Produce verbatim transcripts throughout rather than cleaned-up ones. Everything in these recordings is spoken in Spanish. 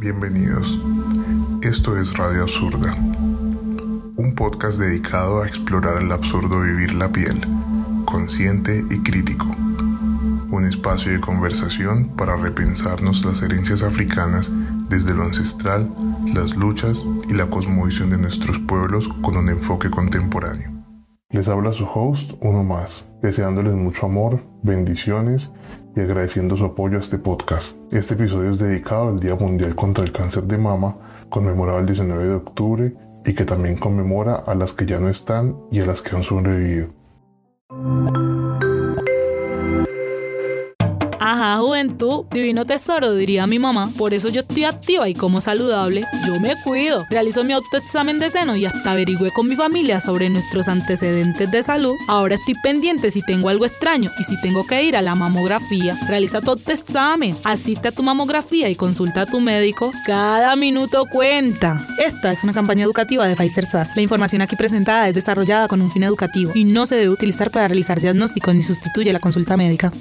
Bienvenidos. Esto es Radio Absurda, un podcast dedicado a explorar el absurdo vivir la piel, consciente y crítico. Un espacio de conversación para repensarnos las herencias africanas desde lo ancestral, las luchas y la cosmovisión de nuestros pueblos con un enfoque contemporáneo. Les habla su host, uno más, deseándoles mucho amor, bendiciones y agradeciendo su apoyo a este podcast. Este episodio es dedicado al Día Mundial contra el Cáncer de Mama, conmemorado el diecinueve de octubre y que también conmemora a las que ya no están y a las que han sobrevivido. Ajá, juventud, divino tesoro, diría mi mamá. Por eso yo estoy activa y como saludable. Yo me cuido, realizo mi autoexamen de seno y hasta averigüé con mi familia sobre nuestros antecedentes de salud. Ahora estoy pendiente si tengo algo extraño y si tengo que ir a la mamografía. Realiza tu autoexamen, asiste a tu mamografía y consulta a tu médico. Cada minuto cuenta. Esta es una campaña educativa de Pfizer S A S. La información aquí presentada es desarrollada con un fin educativo y no se debe utilizar para realizar diagnósticos ni sustituye la consulta médica.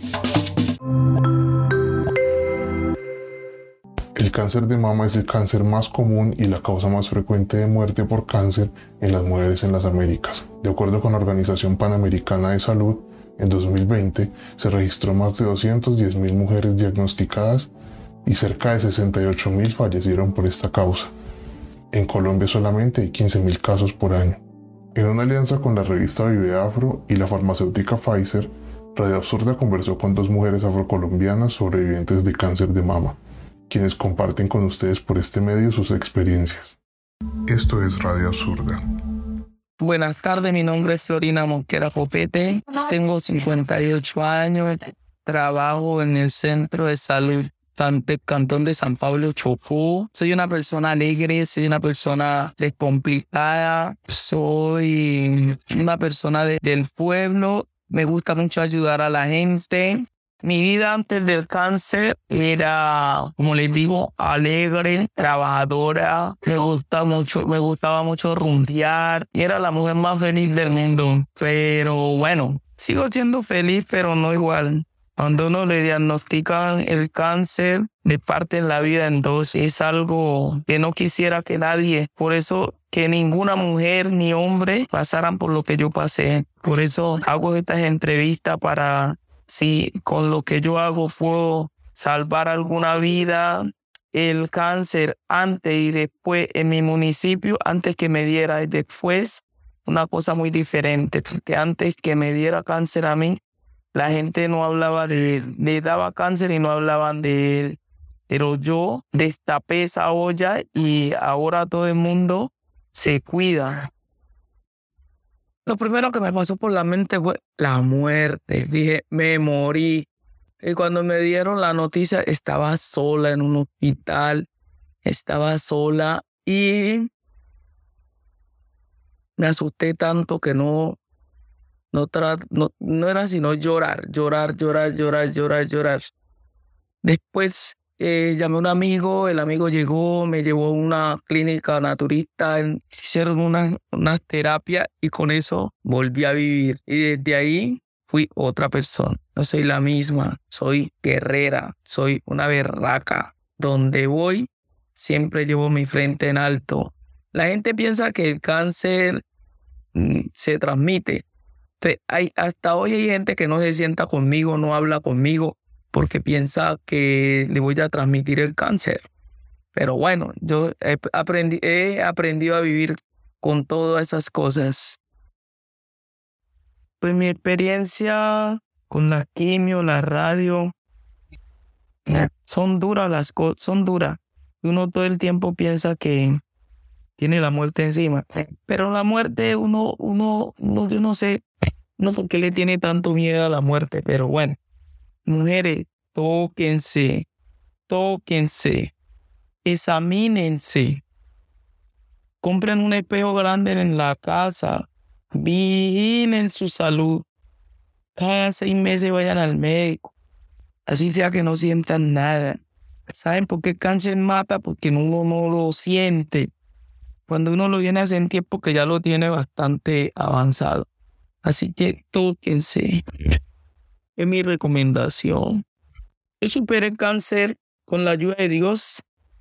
El cáncer de mama es el cáncer más común y la causa más frecuente de muerte por cáncer en las mujeres en las Américas. De acuerdo con la Organización Panamericana de Salud, en dos mil veinte se registró más de doscientas diez mil mujeres diagnosticadas y cerca de sesenta y ocho mil fallecieron por esta causa. En Colombia solamente hay quince mil casos por año. En una alianza con la revista Vive Afro y la farmacéutica Pfizer, Radio Absurda conversó con dos mujeres afrocolombianas sobrevivientes de cáncer de mama, quienes comparten con ustedes por este medio sus experiencias. Esto es Radio Absurda. Buenas tardes, mi nombre es Florina Mosquera Copete, tengo cincuenta y ocho años, trabajo en el Centro de Salud del Cantón de San Pablo, Chocó. Soy una persona alegre, soy una persona descomplicada, soy una persona de, del pueblo, me gusta mucho ayudar a la gente. Mi vida antes del cáncer era, como les digo, alegre, trabajadora. Me gusta mucho, me gustaba mucho rumbear y era la mujer más feliz del mundo. Pero bueno, sigo siendo feliz, pero no igual. Cuando uno le diagnostican el cáncer, le parten la vida en dos. Es algo que no quisiera que nadie, por eso que ninguna mujer ni hombre pasaran por lo que yo pasé. Por eso hago estas entrevistas para... Si con lo que yo hago puedo salvar alguna vida, el cáncer antes y después en mi municipio, antes que me diera y después, una cosa muy diferente. Porque antes que me diera cáncer a mí, la gente no hablaba de él. Le daba cáncer y no hablaban de él. Pero yo destapé esa olla y ahora todo el mundo se cuida. Lo primero que me pasó por la mente fue la muerte. Dije, me morí. Y cuando me dieron la noticia, estaba sola en un hospital. Estaba sola y me asusté tanto que no, no, tra- no, no era sino llorar, llorar, llorar, llorar, llorar, llorar. Después eh, llamé a un amigo, el amigo llegó, me llevó a una clínica naturista, hicieron una, una terapia y con eso volví a vivir. Y desde ahí fui otra persona. No soy la misma, soy guerrera, soy una berraca. Donde voy, siempre llevo mi frente en alto. La gente piensa que el cáncer mm, se transmite. Hay, hasta hoy hay gente que no se sienta conmigo, no habla conmigo, porque piensa que le voy a transmitir el cáncer. Pero bueno, yo he, aprendi- he aprendido a vivir con todas esas cosas. Pues mi experiencia con la quimio, la radio, son duras las cosas, son duras. Uno todo el tiempo piensa que tiene la muerte encima. Pero la muerte, uno, uno, uno yo no sé, no por qué le tiene tanto miedo a la muerte, pero bueno. Mujeres, tóquense, tóquense, examínense, compren un espejo grande en la casa, vigilen su salud, cada seis meses vayan al médico, así sea que no sientan nada. ¿Saben por qué el cáncer mata? Porque uno no lo siente. Cuando uno lo viene a sentir porque ya lo tiene bastante avanzado. Así que tóquense. Es mi recomendación. Yo superé el cáncer con la ayuda de Dios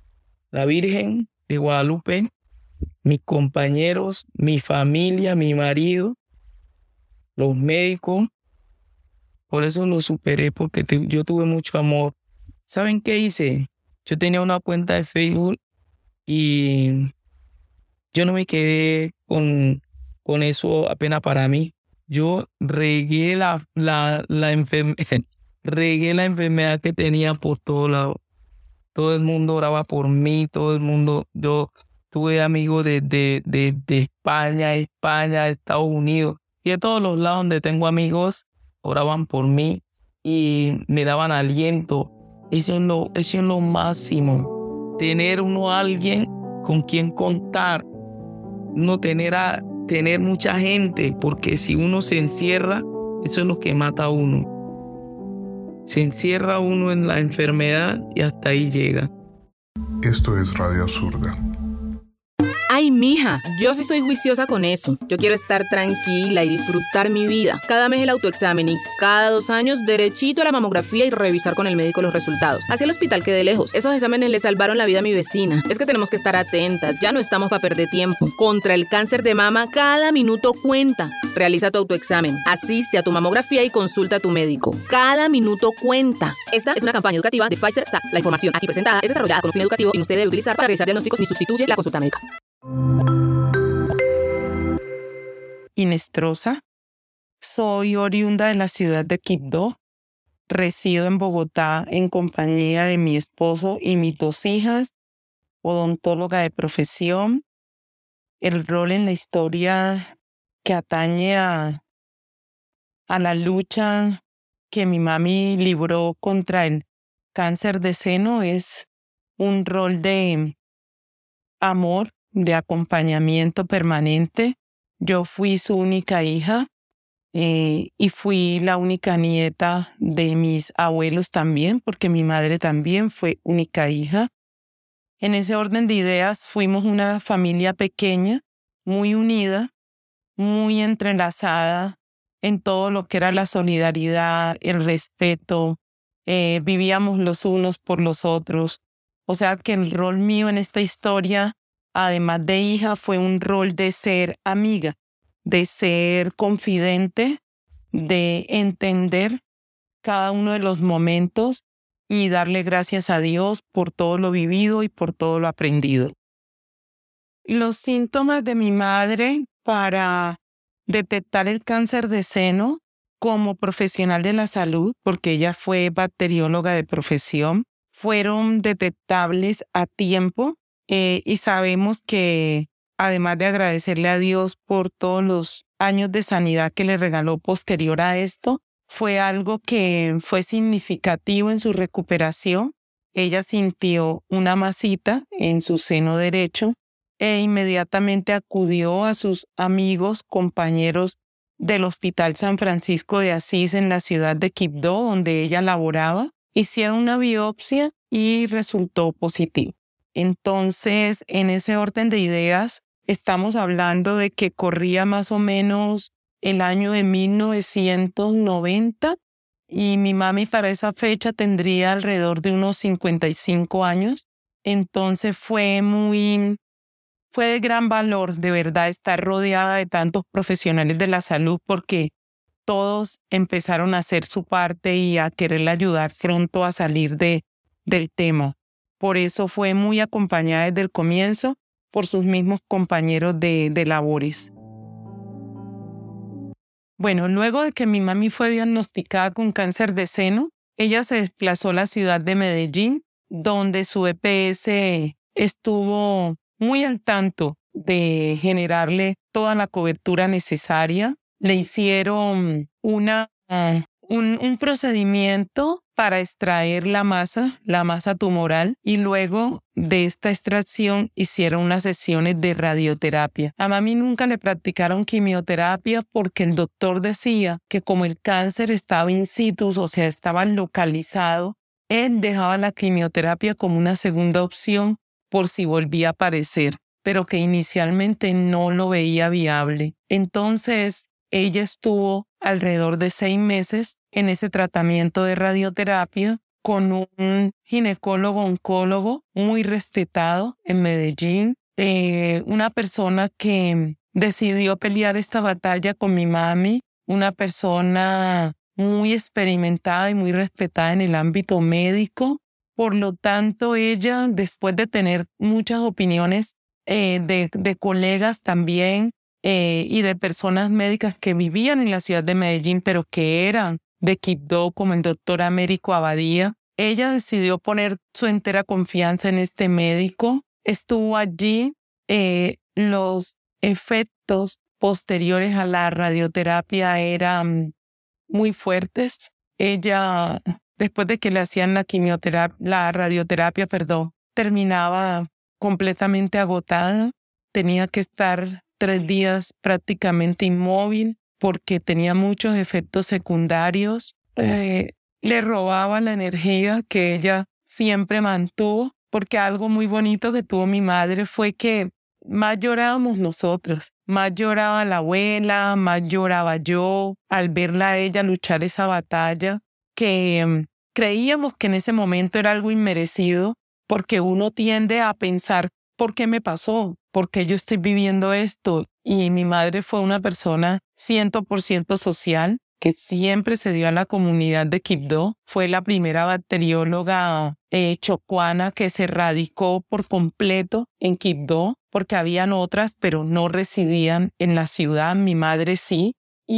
la Virgen de Guadalupe, mis compañeros, mi familia, mi marido, los médicos. Por eso lo superé, porque te, yo tuve mucho amor. ¿Saben qué hice? Yo tenía una cuenta de Facebook y yo no me quedé con, con eso apenas para mí. Yo regué la, la, la, enferme, regué la enfermedad que tenía por todos lados. Todo el mundo oraba por mí, todo el mundo. Yo tuve amigos de, de, de, de España, España, Estados Unidos y de todos los lados donde tengo amigos, oraban por mí y me daban aliento. Eso es lo, eso es lo máximo. Tener uno a alguien con quien contar. No tener, a, tener mucha gente, porque si uno se encierra, eso es lo que mata a uno. Se encierra uno en la enfermedad y hasta ahí llega. Esto es Radio Absurda. Ay, mija, yo sí soy juiciosa con eso. Yo quiero estar tranquila y disfrutar mi vida. Cada mes el autoexamen y cada dos años derechito a la mamografía y revisar con el médico los resultados. Hacia el hospital quedé lejos. Esos exámenes le salvaron la vida a mi vecina. Es que tenemos que estar atentas. Ya no estamos para perder tiempo. Contra el cáncer de mama, cada minuto cuenta. Realiza tu autoexamen. Asiste a tu mamografía y consulta a tu médico. Cada minuto cuenta. Esta es una campaña educativa de Pfizer S A S. La información aquí presentada es desarrollada con un fin educativo y no se debe utilizar para realizar diagnósticos ni sustituye la consulta médica. Inestrosa. Soy oriunda de la ciudad de Quibdó. Resido en Bogotá en compañía de mi esposo y mis dos hijas, odontóloga de profesión. El rol en la historia que atañe a, a la lucha que mi mami libró contra el cáncer de seno es un rol de amor, de acompañamiento permanente. Yo fui su única hija eh, y fui la única nieta de mis abuelos también, porque mi madre también fue única hija. En ese orden de ideas fuimos una familia pequeña, muy unida, muy entrelazada en todo lo que era la solidaridad, el respeto. Eh, vivíamos los unos por los otros. O sea que el rol mío en esta historia, además de hija, fue un rol de ser amiga, de ser confidente, de entender cada uno de los momentos y darle gracias a Dios por todo lo vivido y por todo lo aprendido. Los síntomas de mi madre para detectar el cáncer de seno como profesional de la salud, porque ella fue bacterióloga de profesión, fueron detectables a tiempo. Eh, y sabemos que, además de agradecerle a Dios por todos los años de sanidad que le regaló posterior a esto, fue algo que fue significativo en su recuperación. Ella sintió una masita en su seno derecho e inmediatamente acudió a sus amigos, compañeros del Hospital San Francisco de Asís en la ciudad de Quibdó, donde ella laboraba. Hicieron una biopsia y resultó positivo. Entonces, en ese orden de ideas, estamos hablando de que corría más o menos el año de mil novecientos noventa y mi mami para esa fecha tendría alrededor de unos cincuenta y cinco años. Entonces fue muy, fue de gran valor, de verdad, estar rodeada de tantos profesionales de la salud porque todos empezaron a hacer su parte y a quererle ayudar pronto a salir de, del tema. Por eso fue muy acompañada desde el comienzo por sus mismos compañeros de, de labores. Bueno, luego de que mi mami fue diagnosticada con cáncer de seno, ella se desplazó a la ciudad de Medellín, donde su E P S estuvo muy al tanto de generarle toda la cobertura necesaria. Le hicieron una, uh, un, un procedimiento para extraer la masa, la masa tumoral, y luego de esta extracción hicieron unas sesiones de radioterapia. A mami nunca le practicaron quimioterapia porque el doctor decía que como el cáncer estaba in situ, o sea, estaba localizado, él dejaba la quimioterapia como una segunda opción por si volvía a aparecer, pero que inicialmente no lo veía viable. Entonces, ella estuvo alrededor de seis meses en ese tratamiento de radioterapia con un ginecólogo oncólogo muy respetado en Medellín, eh, una persona que decidió pelear esta batalla con mi mami, una persona muy experimentada y muy respetada en el ámbito médico. Por lo tanto, ella, después de tener muchas opiniones eh, de, de colegas también eh, y de personas médicas que vivían en la ciudad de Medellín, pero que eran de Quibdó, como el doctor Américo Abadía, ella decidió poner su entera confianza en este médico. Estuvo allí. Eh, los efectos posteriores a la radioterapia eran muy fuertes. Ella, después de que le hacían la quimioterapia, la radioterapia, perdón, terminaba completamente agotada. Tenía que estar tres días prácticamente inmóvil porque tenía muchos efectos secundarios. Eh, le robaba la energía que ella siempre mantuvo, porque algo muy bonito que tuvo mi madre fue que más llorábamos nosotros, más lloraba la abuela, más lloraba yo al verla a ella luchar esa batalla, que um, creíamos que en ese momento era algo inmerecido, porque uno tiende a pensar, ¿por qué me pasó? ¿Por qué yo estoy viviendo esto? Y mi madre fue una persona cien por ciento social, que siempre se dio a la comunidad de Quibdó. Fue la primera bacterióloga eh, chocuana que se radicó por completo en Quibdó, porque habían otras, pero no residían en la ciudad. Mi madre sí.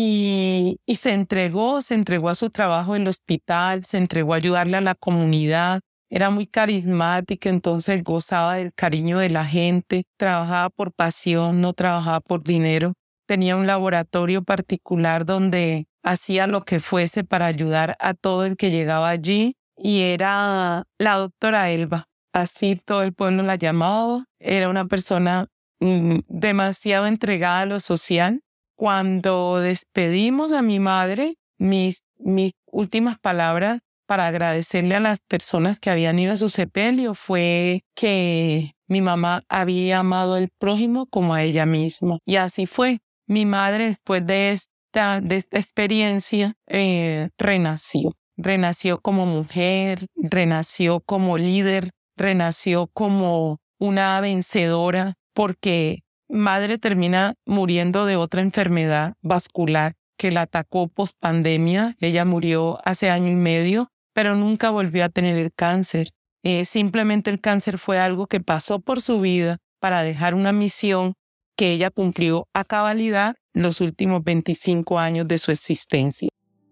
Y, y se entregó, se entregó a su trabajo en el hospital, se entregó a ayudarle a la comunidad. Era muy carismática, entonces gozaba del cariño de la gente, trabajaba por pasión, no trabajaba por dinero. Tenía un laboratorio particular donde hacía lo que fuese para ayudar a todo el que llegaba allí, y era la doctora Elba. Así todo el pueblo la llamaba. Era una persona mm, demasiado entregada a lo social. Cuando despedimos a mi madre, mis, mis últimas palabras para agradecerle a las personas que habían ido a su sepelio fue que mi mamá había amado al prójimo como a ella misma. Y así fue. Mi madre, después de esta, de esta experiencia, eh, renació. Renació como mujer, renació como líder, renació como una vencedora, porque madre termina muriendo de otra enfermedad vascular que la atacó post pandemia. Ella murió hace año y medio, pero nunca volvió a tener el cáncer. Eh, simplemente el cáncer fue algo que pasó por su vida para dejar una misión que ella cumplió a cabalidad los últimos veinticinco años de su existencia.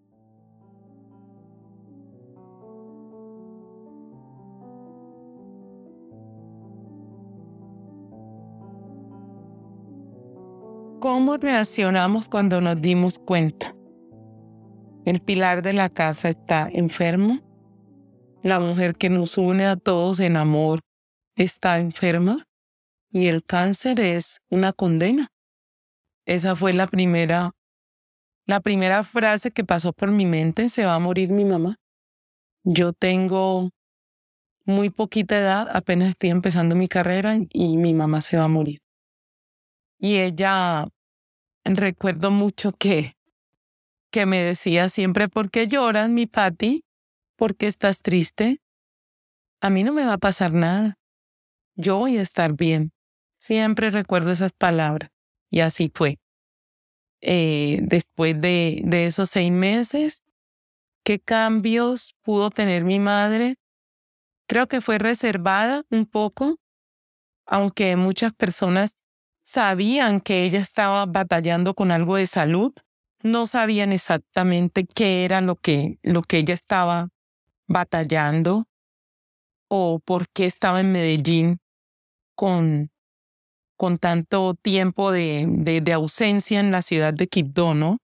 ¿Cómo reaccionamos cuando nos dimos cuenta? El pilar de la casa está enfermo. La mujer que nos une a todos en amor está enferma. Y el cáncer es una condena. Esa fue la primera, la primera frase que pasó por mi mente: se va a morir mi mamá. Yo tengo muy poquita edad, apenas estoy empezando mi carrera y mi mamá se va a morir. Y ella, recuerdo mucho que, que me decía siempre: ¿por qué lloras, mi Pati? ¿Por qué estás triste? A mí no me va a pasar nada. Yo voy a estar bien. Siempre recuerdo esas palabras. Y así fue. Eh, después de, de esos seis meses, ¿qué cambios pudo tener mi madre? Creo que fue reservada un poco, aunque muchas personas sabían que ella estaba batallando con algo de salud. No sabían exactamente qué era lo que, lo que ella estaba batallando o por qué estaba en Medellín con, con tanto tiempo de, de, de ausencia en la ciudad de Quibdó, ¿no?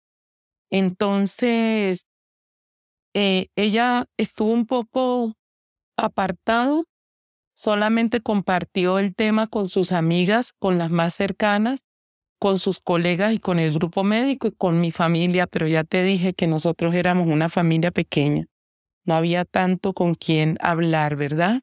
Entonces, eh, ella estuvo un poco apartado, solamente compartió el tema con sus amigas, con las más cercanas, con sus colegas y con el grupo médico y con mi familia, pero ya te dije que nosotros éramos una familia pequeña. No había tanto con quien hablar, ¿verdad?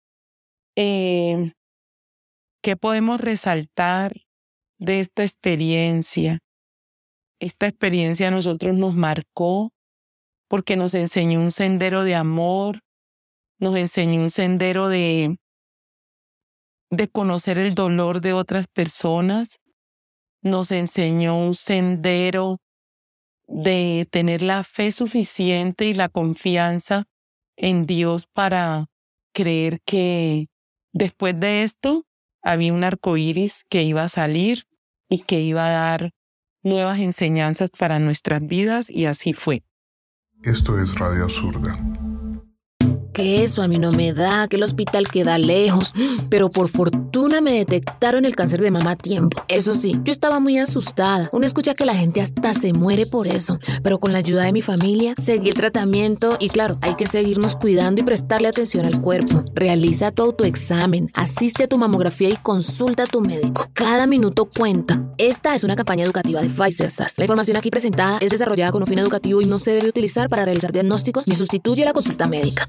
Eh, ¿Qué podemos resaltar de esta experiencia? Esta experiencia a nosotros nos marcó porque nos enseñó un sendero de amor, nos enseñó un sendero de, de conocer el dolor de otras personas, nos enseñó un sendero de tener la fe suficiente y la confianza en Dios para creer que después de esto había un arco iris que iba a salir y que iba a dar nuevas enseñanzas para nuestras vidas, y así fue. Esto es Radio Absurda. Que eso a mí no me da, que el hospital queda lejos. Pero por fortuna me detectaron el cáncer de mama a tiempo. Eso sí, yo estaba muy asustada. Uno escucha que la gente hasta se muere por eso. Pero con la ayuda de mi familia, seguí el tratamiento y claro, hay que seguirnos cuidando y prestarle atención al cuerpo. Realiza tu autoexamen, asiste a tu mamografía y consulta a tu médico. Cada minuto cuenta. Esta es una campaña educativa de Pfizer S A S. La información aquí presentada es desarrollada con un fin educativo y no se debe utilizar para realizar diagnósticos ni sustituye la consulta médica.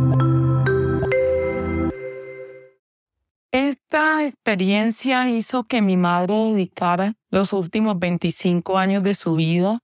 Esta experiencia hizo que mi madre dedicara los últimos veinticinco años de su vida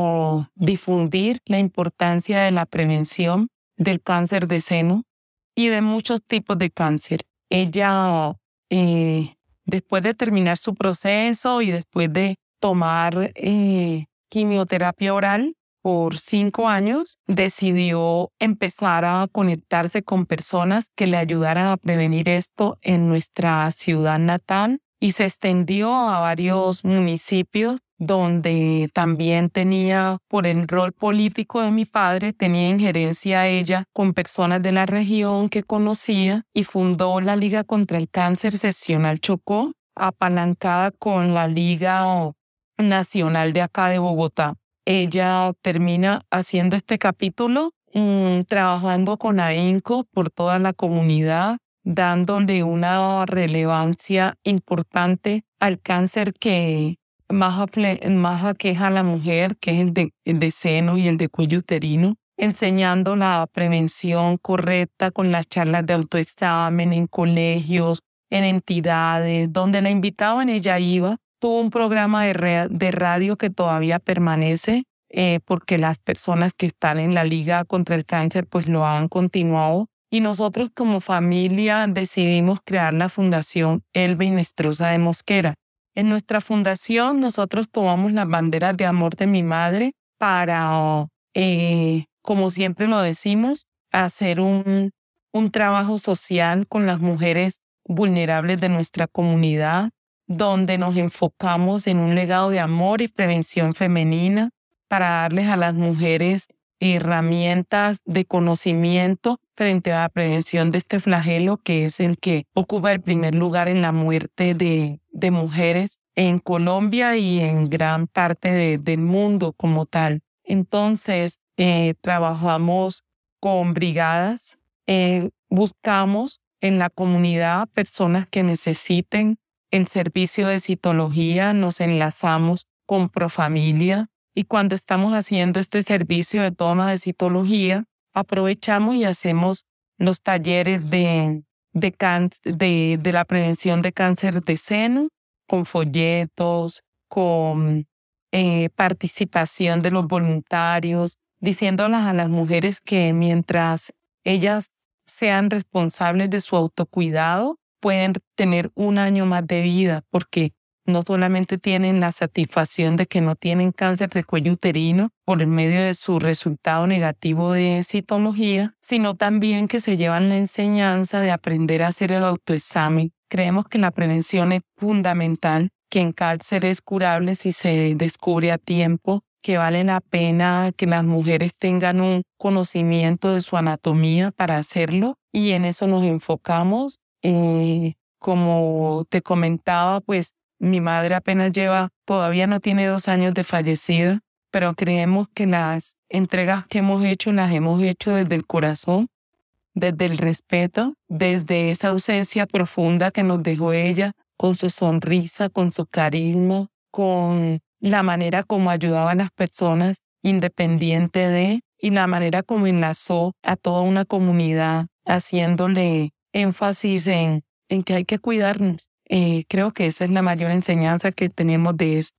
a difundir la importancia de la prevención del cáncer de seno y de muchos tipos de cáncer. Ella, eh, después de terminar su proceso y después de tomar eh, quimioterapia oral por cinco años, decidió empezar a conectarse con personas que le ayudaran a prevenir esto en nuestra ciudad natal, y se extendió a varios municipios donde también tenía, por el rol político de mi padre, tenía injerencia ella con personas de la región que conocía, y fundó la Liga contra el Cáncer Seccional Chocó, apalancada con la Liga Nacional de acá de Bogotá. Ella termina haciendo este capítulo, mmm, trabajando con AINCO por toda la comunidad, dándole una relevancia importante al cáncer que más, aple- más aqueja a la mujer, que es el de, el de seno y el de cuello uterino, enseñando la prevención correcta con las charlas de autoexamen en colegios, en entidades, donde la invitaban, ella iba. Tuvo un programa de, re- de radio que todavía permanece, eh, porque las personas que están en la Liga contra el Cáncer pues lo han continuado. Y nosotros como familia decidimos crear la Fundación Elba Inestrosa de Mosquera. En nuestra fundación nosotros tomamos las banderas de amor de mi madre para, eh, como siempre lo decimos, hacer un, un trabajo social con las mujeres vulnerables de nuestra comunidad, donde nos enfocamos en un legado de amor y prevención femenina para darles a las mujeres herramientas de conocimiento frente a la prevención de este flagelo, que es el que ocupa el primer lugar en la muerte de, de mujeres en Colombia y en gran parte de, del mundo como tal. Entonces, eh, trabajamos con brigadas, eh, buscamos en la comunidad personas que necesiten el servicio de citología, nos enlazamos con Profamilia, y cuando estamos haciendo este servicio de toma de citología, aprovechamos y hacemos los talleres de, de, can- de, de la prevención de cáncer de seno, con folletos, con eh, participación de los voluntarios, diciéndolas a las mujeres que mientras ellas sean responsables de su autocuidado, pueden tener un año más de vida, porque no solamente tienen la satisfacción de que no tienen cáncer de cuello uterino por el medio de su resultado negativo de citología, sino también que se llevan la enseñanza de aprender a hacer el autoexamen. Creemos que la prevención es fundamental, que en cáncer es curable si se descubre a tiempo, que vale la pena que las mujeres tengan un conocimiento de su anatomía para hacerlo, y en eso nos enfocamos. Eh, como te comentaba, pues mi madre apenas lleva, todavía no tiene dos años de fallecida, pero creemos que las entregas que hemos hecho las hemos hecho desde el corazón, desde el respeto, desde esa ausencia profunda que nos dejó ella, con su sonrisa, con su carisma, con la manera como ayudaba a las personas independiente de, y la manera como enlazó a toda una comunidad, haciéndole énfasis en, en que hay que cuidarnos. Eh, creo que esa es la mayor enseñanza que tenemos de esto.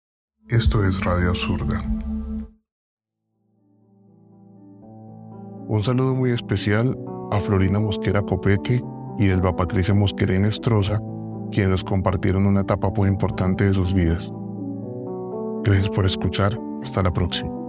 Esto es Radio Absurda. Un saludo muy especial a Florina Mosquera Copete y Elba Patricia Mosquera Inestrosa, quienes compartieron una etapa muy importante de sus vidas. Gracias por escuchar. Hasta la próxima.